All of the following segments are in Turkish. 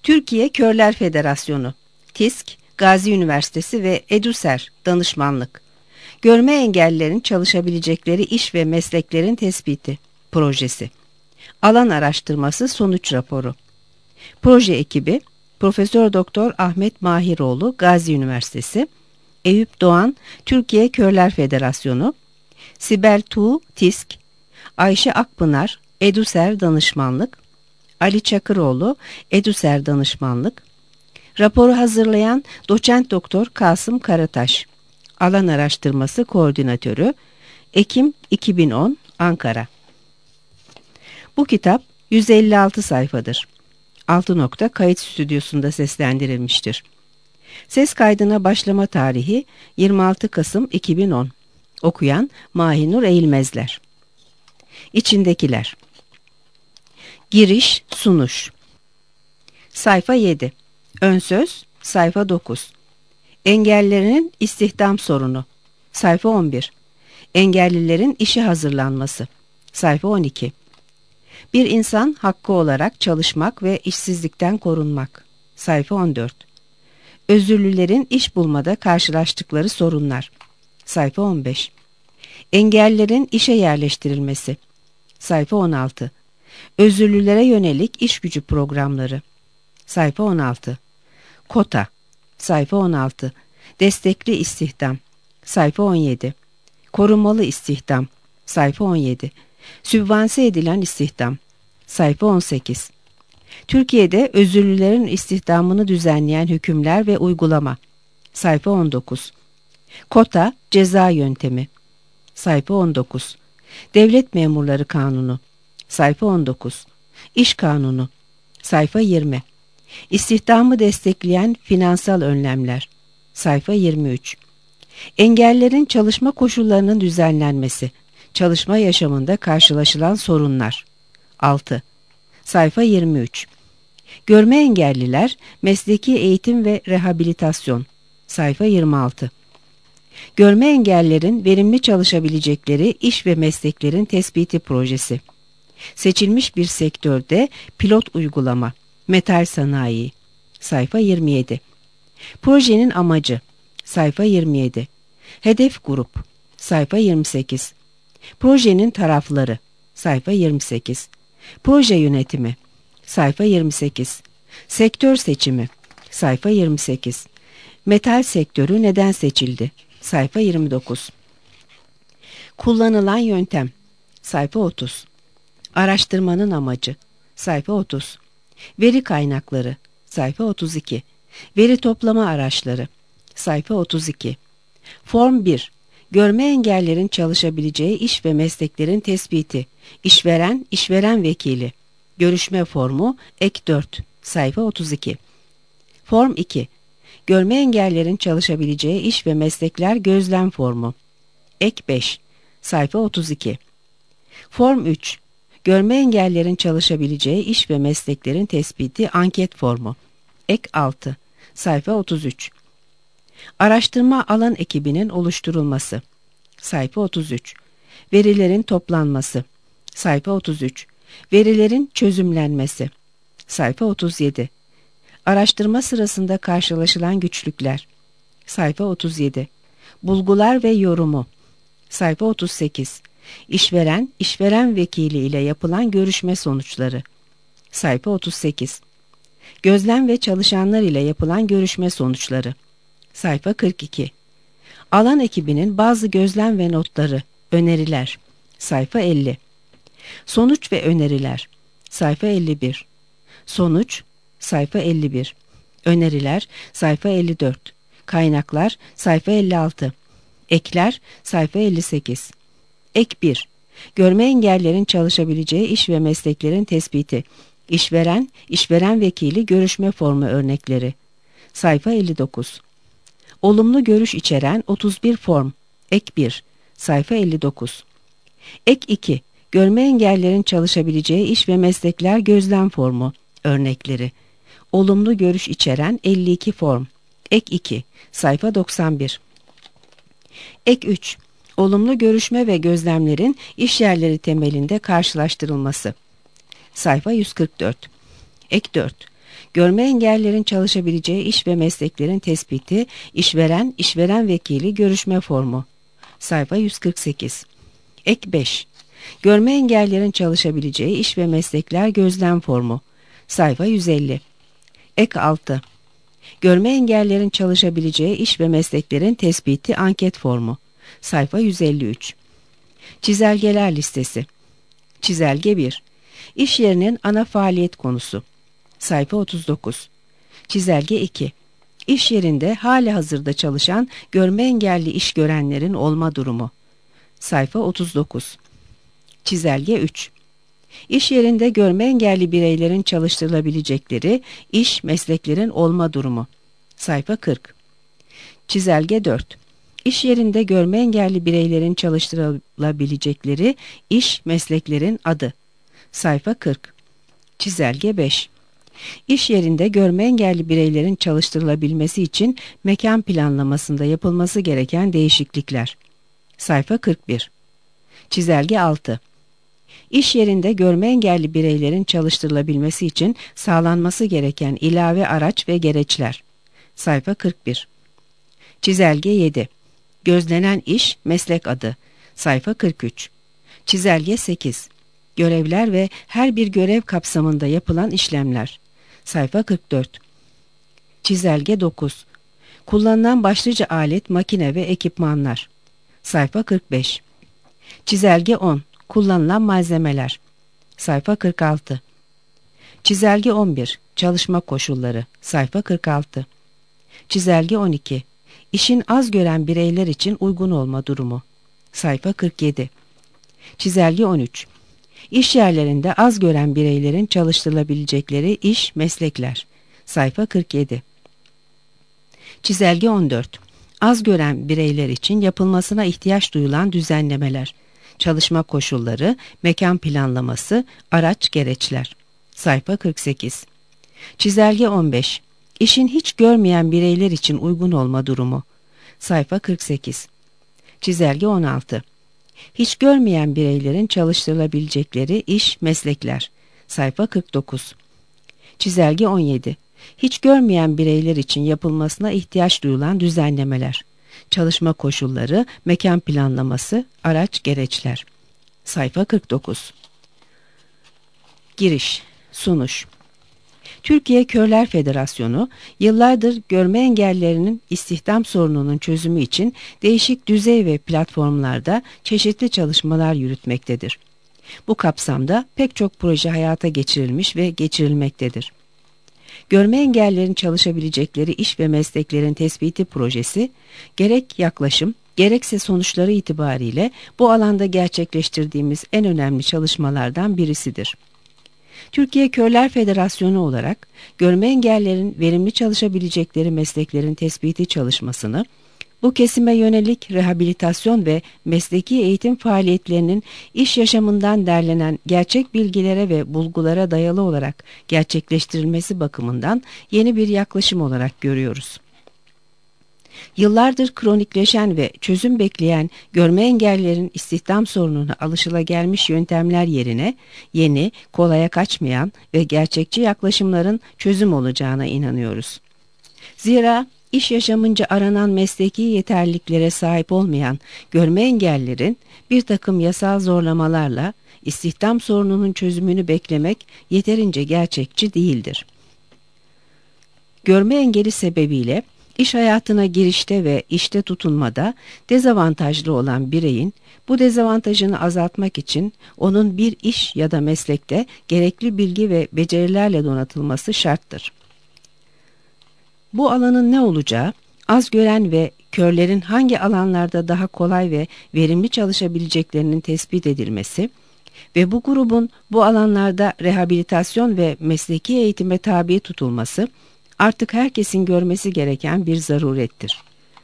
Türkiye Körler Federasyonu, TİSK, Gazi Üniversitesi ve EDÜSER Danışmanlık. Görme engellilerin çalışabilecekleri iş ve mesleklerin tespiti projesi. Alan araştırması sonuç raporu. Proje ekibi Profesör Doktor Ahmet Mahiroğlu, Gazi Üniversitesi; Eyüp Doğan, Türkiye Körler Federasyonu; Sibel Tuğ, TİSK; Ayşe Akpınar, EDÜSER Danışmanlık; Ali Çakıroğlu, EDÜSER Danışmanlık. Raporu hazırlayan Doçent Doktor Kasım Karataş, Alan Araştırması Koordinatörü, Ekim 2010, Ankara. Bu kitap 156 sayfadır. 6 kayıt stüdyosunda seslendirilmiştir. Ses kaydına başlama tarihi 26 Kasım 2010. Okuyan Mahinur Eğilmezler. İçindekiler. Giriş, sunuş. Sayfa 7. Önsöz, sayfa 9. Engellilerin istihdam sorunu. Sayfa 11. Engellilerin işe hazırlanması. Sayfa 12. Bir insan hakkı olarak çalışmak ve işsizlikten korunmak. Sayfa 14. Özürlülerin iş bulmada karşılaştıkları sorunlar. Sayfa 15. Engellilerin işe yerleştirilmesi. Sayfa 16. Özürlülere yönelik iş gücü programları. Sayfa 16. Kota. Sayfa 16. Destekli istihdam. Sayfa 17. Korumalı istihdam. Sayfa 17. Sübvanse edilen istihdam. Sayfa 18. Türkiye'de özürlülerin istihdamını düzenleyen hükümler ve uygulama. Sayfa 19. Kota, ceza yöntemi. Sayfa 19. Devlet Memurları Kanunu. Sayfa 19. İş Kanunu. Sayfa 20. İstihdamı destekleyen finansal önlemler. Sayfa 23. Engellerin çalışma koşullarının düzenlenmesi. Çalışma yaşamında karşılaşılan sorunlar. 6. Sayfa 23. Görme engelliler, mesleki eğitim ve rehabilitasyon. Sayfa 26. Görme engellilerin verimli çalışabilecekleri iş ve mesleklerin tespiti projesi. Seçilmiş bir sektörde pilot uygulama. Metal sanayi. Sayfa 27. Projenin amacı. Sayfa 27. Hedef grup. Sayfa 28. Projenin tarafları. Sayfa 28. Proje yönetimi. Sayfa 28. Sektör seçimi. Sayfa 28. Metal sektörü neden seçildi? Sayfa 29. Kullanılan yöntem. Sayfa 30. Araştırmanın amacı. Sayfa 30. Veri kaynakları. Sayfa 32. Veri toplama araçları. Sayfa 32. Form 1. Görme engellerin çalışabileceği iş ve mesleklerin tespiti. İşveren, işveren vekili. Görüşme formu. Ek 4. Sayfa 32. Form 2. Görme engellerin çalışabileceği iş ve meslekler gözlem formu. Ek 5. Sayfa 32. Form 3. Görme engellerin çalışabileceği iş ve mesleklerin tespiti anket formu. Ek 6. Sayfa 33. Araştırma alan ekibinin oluşturulması. Sayfa 33. Verilerin toplanması. Sayfa 33. Verilerin çözümlenmesi. Sayfa 37. Araştırma sırasında karşılaşılan güçlükler. Sayfa 37. Bulgular ve yorumu. Sayfa 38. İşveren, işveren vekili ile yapılan görüşme sonuçları. Sayfa 38. Gözlem ve çalışanlar ile yapılan görüşme sonuçları. Sayfa 42. Alan ekibinin bazı gözlem ve notları, öneriler. Sayfa 50. Sonuç ve öneriler. Sayfa 51. Sonuç. Sayfa 51. Öneriler. Sayfa 54. Kaynaklar. Sayfa 56. Ekler. Sayfa 58. Ek 1. Görme engellerin çalışabileceği iş ve mesleklerin tespiti. İşveren, işveren vekili görüşme formu örnekleri. Sayfa 59. Olumlu görüş içeren 31 form. Ek 1. Sayfa 59. Ek 2. Görme engellerin çalışabileceği iş ve meslekler gözlem formu. Örnekleri. Olumlu görüş içeren 52 form. Ek 2. Sayfa 91. Ek 3. Olumlu görüşme ve gözlemlerin iş yerleri temelinde karşılaştırılması. Sayfa 144. Ek 4. Görme engellilerin çalışabileceği iş ve mesleklerin tespiti, işveren, işveren vekili görüşme formu. Sayfa 148. Ek 5. Görme engellilerin çalışabileceği iş ve meslekler gözlem formu. Sayfa 150. Ek 6. Görme engellilerin çalışabileceği iş ve mesleklerin tespiti anket formu. Sayfa 153. Çizelgeler listesi. Çizelge 1. İş yerinin ana faaliyet konusu. Sayfa 39. Çizelge 2. İş yerinde halihazırda çalışan görme engelli iş görenlerin olma durumu. Sayfa 39. Çizelge 3. İş yerinde görme engelli bireylerin çalıştırılabilecekleri iş mesleklerin olma durumu. Sayfa 40. Çizelge 4. İş yerinde görme engelli bireylerin çalıştırılabilecekleri iş mesleklerin adı. Sayfa 40. Çizelge 5. İş yerinde görme engelli bireylerin çalıştırılabilmesi için mekan planlamasında yapılması gereken değişiklikler. Sayfa 41. Çizelge 6. İş yerinde görme engelli bireylerin çalıştırılabilmesi için sağlanması gereken ilave araç ve gereçler. Sayfa 41. Çizelge 7. Gözlenen iş, meslek adı. Sayfa 43. Çizelge 8. Görevler ve her bir görev kapsamında yapılan işlemler. Sayfa 44. Çizelge 9. Kullanılan başlıca alet, makine ve ekipmanlar. Sayfa 45. Çizelge 10. Kullanılan malzemeler. Sayfa 46. Çizelge 11. Çalışma koşulları. Sayfa 46. Çizelge 12. İşin az gören bireyler için uygun olma durumu. Sayfa 47. Çizelge 13. İş yerlerinde az gören bireylerin çalıştırılabilecekleri iş, meslekler. Sayfa 47. Çizelge 14. Az gören bireyler için yapılmasına ihtiyaç duyulan düzenlemeler. Çalışma koşulları, mekan planlaması, araç gereçler. Sayfa 48. Çizelge 15. İşin hiç görmeyen bireyler için uygun olma durumu. Sayfa 48. Çizelge 16. Hiç görmeyen bireylerin çalıştırılabilecekleri iş, meslekler. Sayfa 49. Çizelge 17. Hiç görmeyen bireyler için yapılmasına ihtiyaç duyulan düzenlemeler. Çalışma koşulları, mekan planlaması, araç gereçler. Sayfa 49. Giriş, sunuş. Türkiye Körler Federasyonu yıllardır görme engellilerinin istihdam sorununun çözümü için değişik düzey ve platformlarda çeşitli çalışmalar yürütmektedir. Bu kapsamda pek çok proje hayata geçirilmiş ve geçirilmektedir. Görme engellilerin çalışabilecekleri iş ve mesleklerin tespiti projesi, gerek yaklaşım, gerekse sonuçları itibariyle bu alanda gerçekleştirdiğimiz en önemli çalışmalardan birisidir. Türkiye Körler Federasyonu olarak görme engellilerin verimli çalışabilecekleri mesleklerin tespiti çalışmasını, bu kesime yönelik rehabilitasyon ve mesleki eğitim faaliyetlerinin iş yaşamından derlenen gerçek bilgilere ve bulgulara dayalı olarak gerçekleştirilmesi bakımından yeni bir yaklaşım olarak görüyoruz. Yıllardır kronikleşen ve çözüm bekleyen görme engellilerin istihdam sorununa alışılagelmiş yöntemler yerine yeni, kolaya kaçmayan ve gerçekçi yaklaşımların çözüm olacağına inanıyoruz. Zira iş yaşamınca aranan mesleki yeterliliklere sahip olmayan görme engellilerin bir takım yasal zorlamalarla istihdam sorununun çözümünü beklemek yeterince gerçekçi değildir. Görme engeli sebebiyle İş hayatına girişte ve işte tutunmada dezavantajlı olan bireyin bu dezavantajını azaltmak için onun bir iş ya da meslekte gerekli bilgi ve becerilerle donatılması şarttır. Bu alanın ne olacağı, az gören ve körlerin hangi alanlarda daha kolay ve verimli çalışabileceklerinin tespit edilmesi ve bu grubun bu alanlarda rehabilitasyon ve mesleki eğitime tabi tutulması artık herkesin görmesi gereken bir zarurettir.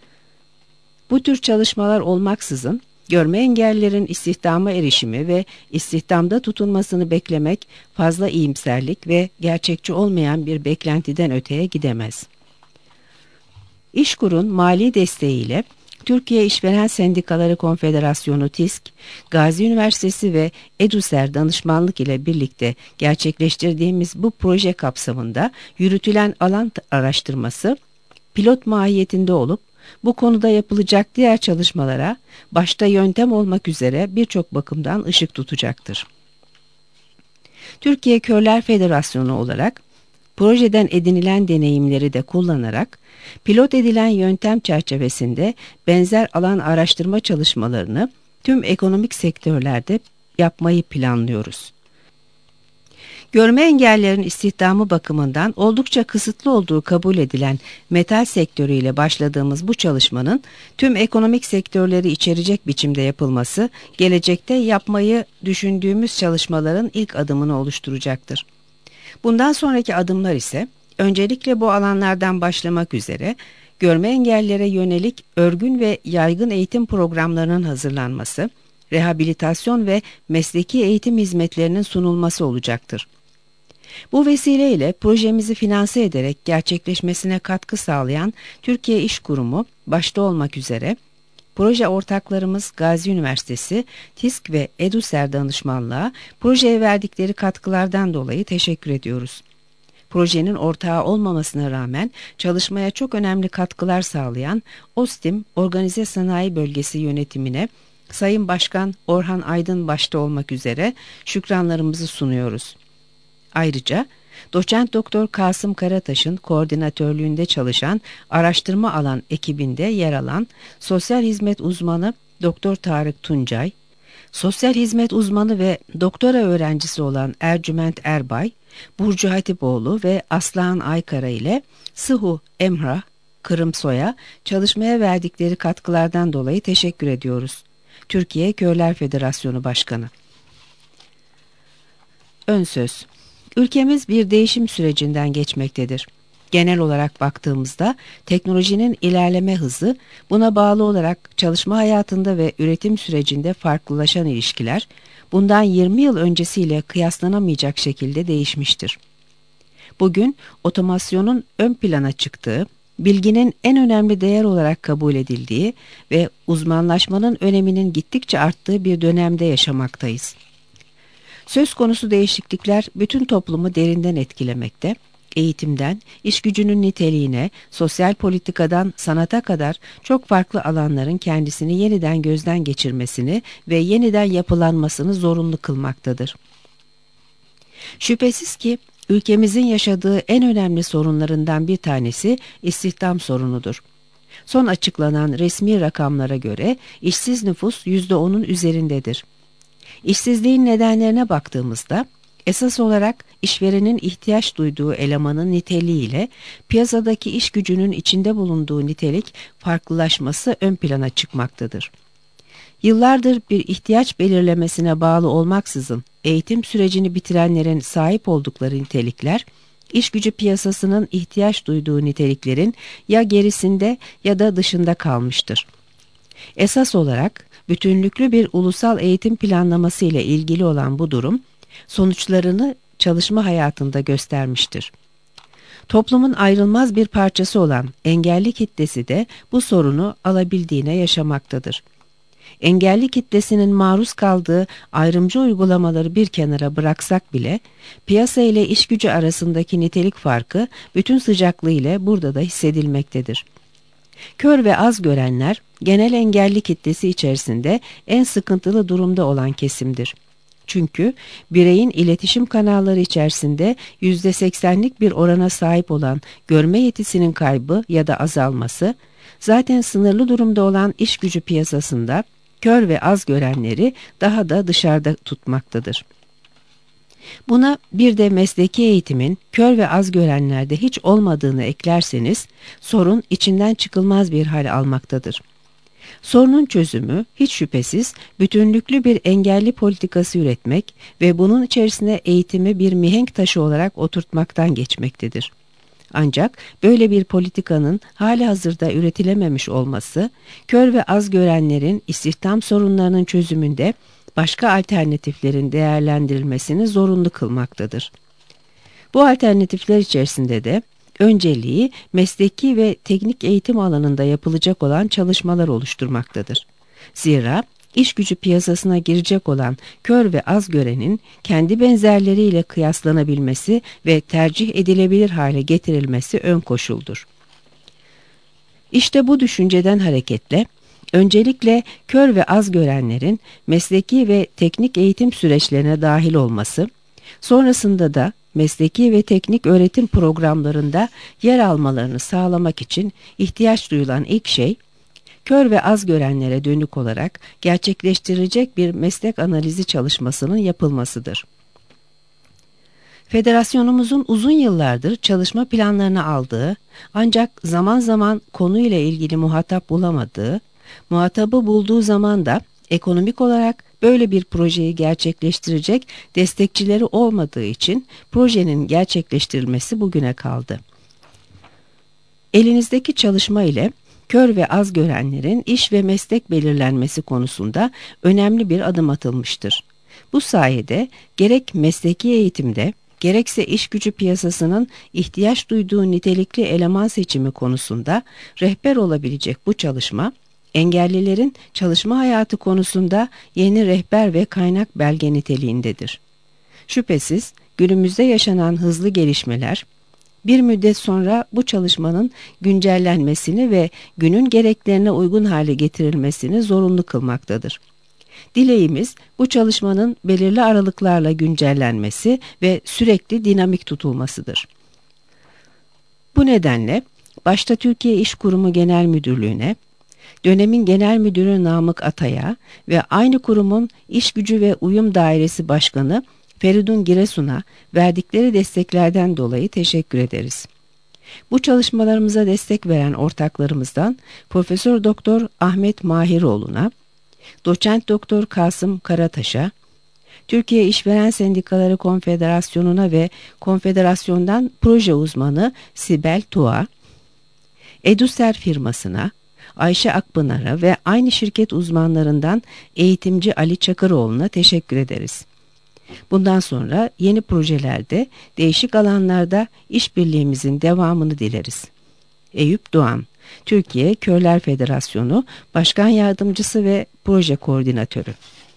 Bu tür çalışmalar olmaksızın görme engellilerin istihdama erişimi ve istihdamda tutunmasını beklemek fazla iyimserlik ve gerçekçi olmayan bir beklentiden öteye gidemez. İşkur'un mali desteğiyle Türkiye İşveren Sendikaları Konfederasyonu TİSK, Gazi Üniversitesi ve EDUSER danışmanlık ile birlikte gerçekleştirdiğimiz bu proje kapsamında yürütülen alan araştırması pilot mahiyetinde olup bu konuda yapılacak diğer çalışmalara başta yöntem olmak üzere birçok bakımdan ışık tutacaktır. Türkiye Körler Federasyonu olarak projeden edinilen deneyimleri de kullanarak pilot edilen yöntem çerçevesinde benzer alan araştırma çalışmalarını tüm ekonomik sektörlerde yapmayı planlıyoruz. Görme engellilerin istihdamı bakımından oldukça kısıtlı olduğu kabul edilen metal sektörüyle başladığımız bu çalışmanın tüm ekonomik sektörleri içerecek biçimde yapılması, gelecekte yapmayı düşündüğümüz çalışmaların ilk adımını oluşturacaktır. Bundan sonraki adımlar ise öncelikle bu alanlardan başlamak üzere görme engellilere yönelik örgün ve yaygın eğitim programlarının hazırlanması, rehabilitasyon ve mesleki eğitim hizmetlerinin sunulması olacaktır. Bu vesileyle projemizi finanse ederek gerçekleşmesine katkı sağlayan Türkiye İş Kurumu başta olmak üzere proje ortaklarımız Gazi Üniversitesi, TİSK ve EDUSER danışmanlığa projeye verdikleri katkılardan dolayı teşekkür ediyoruz. Projenin ortağı olmamasına rağmen çalışmaya çok önemli katkılar sağlayan OSTİM Organize Sanayi Bölgesi yönetimine Sayın Başkan Orhan Aydın başta olmak üzere şükranlarımızı sunuyoruz. Ayrıca Doçent Doktor Kasım Karataş'ın koordinatörlüğünde çalışan araştırma alan ekibinde yer alan sosyal hizmet uzmanı Doktor Tarık Tuncay, sosyal hizmet uzmanı ve doktora öğrencisi olan Ercüment Erbay, Burcu Hatipoğlu ve Aslıhan Aykara ile Sıhu Emrah Kırımsoy'a çalışmaya verdikleri katkılardan dolayı teşekkür ediyoruz. Türkiye Körler Federasyonu Başkanı. Ön söz. Ülkemiz bir değişim sürecinden geçmektedir. Genel olarak baktığımızda teknolojinin ilerleme hızı, buna bağlı olarak çalışma hayatında ve üretim sürecinde farklılaşan ilişkiler, bundan 20 yıl öncesiyle kıyaslanamayacak şekilde değişmiştir. Bugün otomasyonun ön plana çıktığı, bilginin en önemli değer olarak kabul edildiği ve uzmanlaşmanın öneminin gittikçe arttığı bir dönemde yaşamaktayız. Söz konusu değişiklikler bütün toplumu derinden etkilemekte, eğitimden, iş gücünün niteliğine, sosyal politikadan sanata kadar çok farklı alanların kendisini yeniden gözden geçirmesini ve yeniden yapılanmasını zorunlu kılmaktadır. Şüphesiz ki ülkemizin yaşadığı en önemli sorunlarından bir tanesi istihdam sorunudur. Son açıklanan resmi rakamlara göre işsiz nüfus %10'un üzerindedir. İşsizliğin nedenlerine baktığımızda esas olarak işverenin ihtiyaç duyduğu elemanın niteliğiyle piyasadaki iş gücünün içinde bulunduğu nitelik farklılaşması ön plana çıkmaktadır. Yıllardır bir ihtiyaç belirlemesine bağlı olmaksızın eğitim sürecini bitirenlerin sahip oldukları nitelikler, iş gücü piyasasının ihtiyaç duyduğu niteliklerin ya gerisinde ya da dışında kalmıştır. Esas olarak bütünlüklü bir ulusal eğitim planlaması ile ilgili olan bu durum, sonuçlarını çalışma hayatında göstermiştir. Toplumun ayrılmaz bir parçası olan engelli kitlesi de bu sorunu alabildiğine yaşamaktadır. Engelli kitlesinin maruz kaldığı ayrımcı uygulamaları bir kenara bıraksak bile, piyasa ile iş gücü arasındaki nitelik farkı bütün sıcaklığıyla burada da hissedilmektedir. Kör ve az görenler, genel engelli kitlesi içerisinde en sıkıntılı durumda olan kesimdir. Çünkü bireyin iletişim kanalları içerisinde %80'lik bir orana sahip olan görme yetisinin kaybı ya da azalması, zaten sınırlı durumda olan iş gücü piyasasında kör ve az görenleri daha da dışarıda tutmaktadır. Buna bir de mesleki eğitimin kör ve az görenlerde hiç olmadığını eklerseniz sorun içinden çıkılmaz bir hal almaktadır. Sorunun çözümü hiç şüphesiz bütünlüklü bir engelli politikası üretmek ve bunun içerisine eğitimi bir mihenk taşı olarak oturtmaktan geçmektedir. Ancak böyle bir politikanın halihazırda üretilememiş olması, kör ve az görenlerin istihdam sorunlarının çözümünde başka alternatiflerin değerlendirilmesini zorunlu kılmaktadır. Bu alternatifler içerisinde de önceliği mesleki ve teknik eğitim alanında yapılacak olan çalışmalar oluşturmaktadır. Zira iş gücü piyasasına girecek olan kör ve az görenin kendi benzerleriyle kıyaslanabilmesi ve tercih edilebilir hale getirilmesi ön koşuldur. İşte bu düşünceden hareketle öncelikle kör ve az görenlerin mesleki ve teknik eğitim süreçlerine dahil olması, sonrasında da mesleki ve teknik öğretim programlarında yer almalarını sağlamak için ihtiyaç duyulan ilk şey, kör ve az görenlere dönük olarak gerçekleştirilecek bir meslek analizi çalışmasının yapılmasıdır. Federasyonumuzun uzun yıllardır çalışma planlarını aldığı, ancak zaman zaman konuyla ilgili muhatap bulamadığı, muhatabı bulduğu zaman da ekonomik olarak böyle bir projeyi gerçekleştirecek destekçileri olmadığı için projenin gerçekleştirilmesi bugüne kaldı. Elinizdeki çalışma ile kör ve az görenlerin iş ve meslek belirlenmesi konusunda önemli bir adım atılmıştır. Bu sayede gerek mesleki eğitimde, gerekse iş gücü piyasasının ihtiyaç duyduğu nitelikli eleman seçimi konusunda rehber olabilecek bu çalışma, engellilerin çalışma hayatı konusunda yeni rehber ve kaynak belge niteliğindedir. Şüphesiz günümüzde yaşanan hızlı gelişmeler, bir müddet sonra bu çalışmanın güncellenmesini ve günün gereklerine uygun hale getirilmesini zorunlu kılmaktadır. Dileğimiz bu çalışmanın belirli aralıklarla güncellenmesi ve sürekli dinamik tutulmasıdır. Bu nedenle başta Türkiye İş Kurumu Genel Müdürlüğü'ne, dönemin Genel Müdürü Namık Atay'a ve aynı kurumun İş Gücü ve Uyum Dairesi Başkanı Feridun Giresun'a verdikleri desteklerden dolayı teşekkür ederiz. Bu çalışmalarımıza destek veren ortaklarımızdan Profesör Doktor Ahmet Mahiroğlu'na, Doçent Doktor Kasım Karataş'a, Türkiye İşveren Sendikaları Konfederasyonu'na ve Konfederasyon'dan proje uzmanı Sibel Tuğa, Eduser firmasına, Ayşe Akpınar'a ve aynı şirket uzmanlarından eğitimci Ali Çakıroğlu'na teşekkür ederiz. Bundan sonra yeni projelerde değişik alanlarda işbirliğimizin devamını dileriz. Eyüp Doğan, Türkiye Körler Federasyonu Başkan Yardımcısı ve Proje Koordinatörü.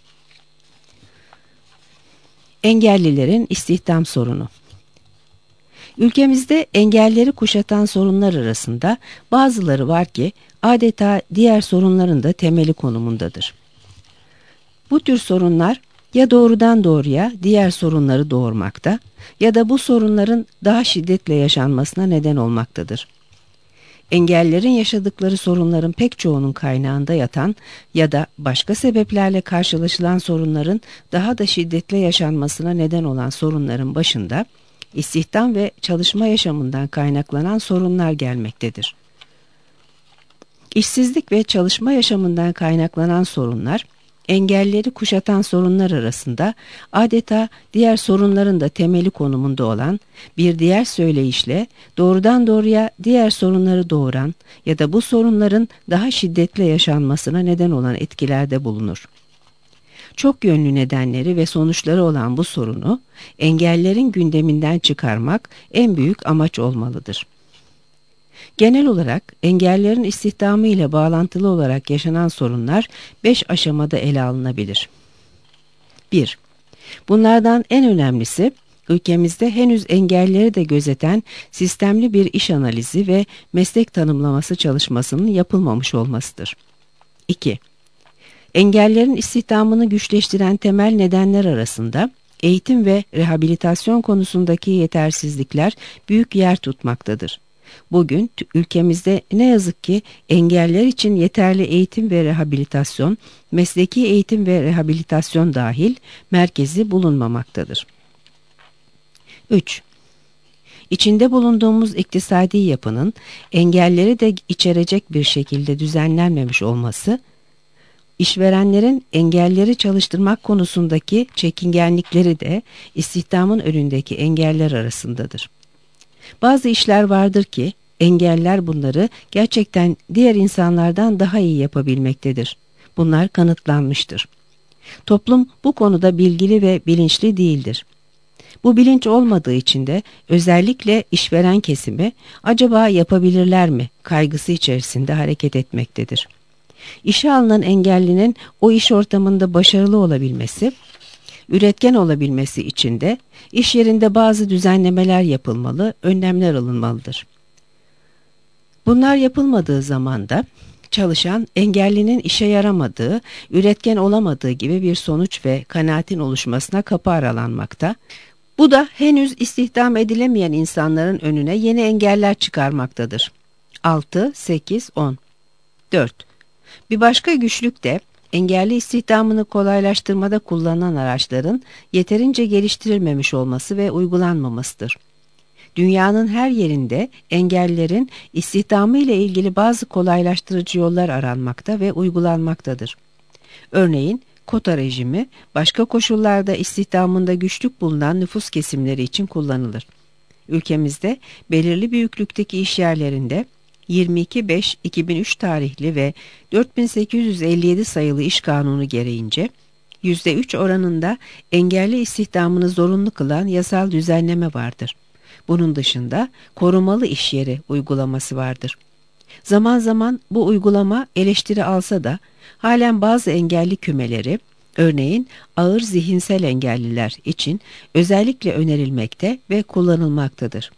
Engellilerin istihdam sorunu. Ülkemizde engelleri kuşatan sorunlar arasında bazıları var ki adeta diğer sorunların da temeli konumundadır. Bu tür sorunlar ya doğrudan doğruya diğer sorunları doğurmakta ya da bu sorunların daha şiddetle yaşanmasına neden olmaktadır. Engellilerin yaşadıkları sorunların pek çoğunun kaynağında yatan ya da başka sebeplerle karşılaşılan sorunların daha da şiddetle yaşanmasına neden olan sorunların başında istihdam ve çalışma yaşamından kaynaklanan sorunlar gelmektedir. İşsizlik ve çalışma yaşamından kaynaklanan sorunlar, engelleri kuşatan sorunlar arasında adeta diğer sorunların da temeli konumunda olan bir diğer söyleyişle doğrudan doğruya diğer sorunları doğuran ya da bu sorunların daha şiddetle yaşanmasına neden olan etkilerde bulunur. Çok yönlü nedenleri ve sonuçları olan bu sorunu engellerin gündeminden çıkarmak en büyük amaç olmalıdır. Genel olarak engellerin istihdamı ile bağlantılı olarak yaşanan sorunlar 5 aşamada ele alınabilir. 1. Bunlardan en önemlisi ülkemizde henüz engelleri de gözeten sistemli bir iş analizi ve meslek tanımlaması çalışmasının yapılmamış olmasıdır. 2. Engellerin istihdamını güçleştiren temel nedenler arasında eğitim ve rehabilitasyon konusundaki yetersizlikler büyük yer tutmaktadır. Bugün ülkemizde ne yazık ki engeller için yeterli eğitim ve rehabilitasyon, mesleki eğitim ve rehabilitasyon dahil merkezi bulunmamaktadır. 3. İçinde bulunduğumuz iktisadi yapının engelleri de içerecek bir şekilde düzenlenmemiş olması, İşverenlerin engelleri çalıştırmak konusundaki çekingenlikleri de istihdamın önündeki engeller arasındadır. Bazı işler vardır ki engeller bunları gerçekten diğer insanlardan daha iyi yapabilmektedir. Bunlar kanıtlanmıştır. Toplum bu konuda bilgili ve bilinçli değildir. Bu bilinç olmadığı için de özellikle işveren kesimi acaba yapabilirler mi kaygısı içerisinde hareket etmektedir. İşe alınan engellinin o iş ortamında başarılı olabilmesi, üretken olabilmesi için de iş yerinde bazı düzenlemeler yapılmalı, önlemler alınmalıdır. Bunlar yapılmadığı zaman da çalışan engellinin işe yaramadığı, üretken olamadığı gibi bir sonuç ve kanaatin oluşmasına kapı aralanmakta. Bu da henüz istihdam edilemeyen insanların önüne yeni engeller çıkarmaktadır. 6, 8, 10. 4. Bir başka güçlük de engelli istihdamını kolaylaştırmada kullanılan araçların yeterince geliştirilmemiş olması ve uygulanmamasıdır. Dünyanın her yerinde engellilerin istihdamı ile ilgili bazı kolaylaştırıcı yollar aranmakta ve uygulanmaktadır. Örneğin kota rejimi başka koşullarda istihdamında güçlük bulunan nüfus kesimleri için kullanılır. Ülkemizde belirli büyüklükteki işyerlerinde 22.5.2003 tarihli ve 4857 sayılı iş kanunu gereğince %3 oranında engelli istihdamını zorunlu kılan yasal düzenleme vardır. Bunun dışında korumalı iş yeri uygulaması vardır. Zaman zaman bu uygulama eleştiri alsa da halen bazı engelli kümeleri, örneğin ağır zihinsel engelliler için özellikle önerilmekte ve kullanılmaktadır.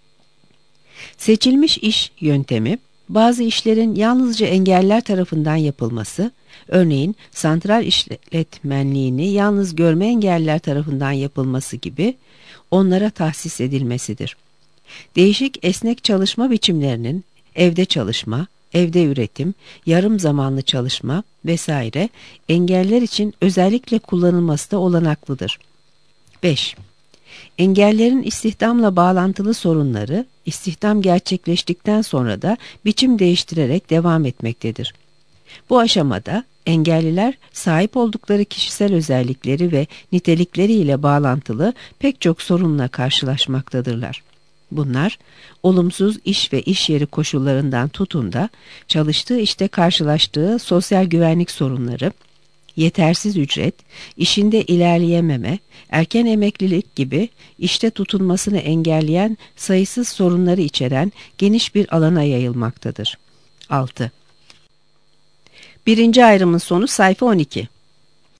Seçilmiş iş yöntemi, bazı işlerin yalnızca engelliler tarafından yapılması, örneğin santral işletmenliğini yalnız görme engelliler tarafından yapılması gibi onlara tahsis edilmesidir. Değişik esnek çalışma biçimlerinin evde çalışma, evde üretim, yarım zamanlı çalışma vesaire engelliler için özellikle kullanılması da olanaklıdır. 5. Engellerin istihdamla bağlantılı sorunları istihdam gerçekleştikten sonra da biçim değiştirerek devam etmektedir. Bu aşamada engelliler sahip oldukları kişisel özellikleri ve nitelikleri ile bağlantılı pek çok sorunla karşılaşmaktadırlar. Bunlar olumsuz iş ve iş yeri koşullarından tutun da çalıştığı işte karşılaştığı sosyal güvenlik sorunları, yetersiz ücret, işinde ilerleyememe, erken emeklilik gibi işte tutunmasını engelleyen sayısız sorunları içeren geniş bir alana yayılmaktadır. 6. Birinci ayrımın sonu sayfa 12.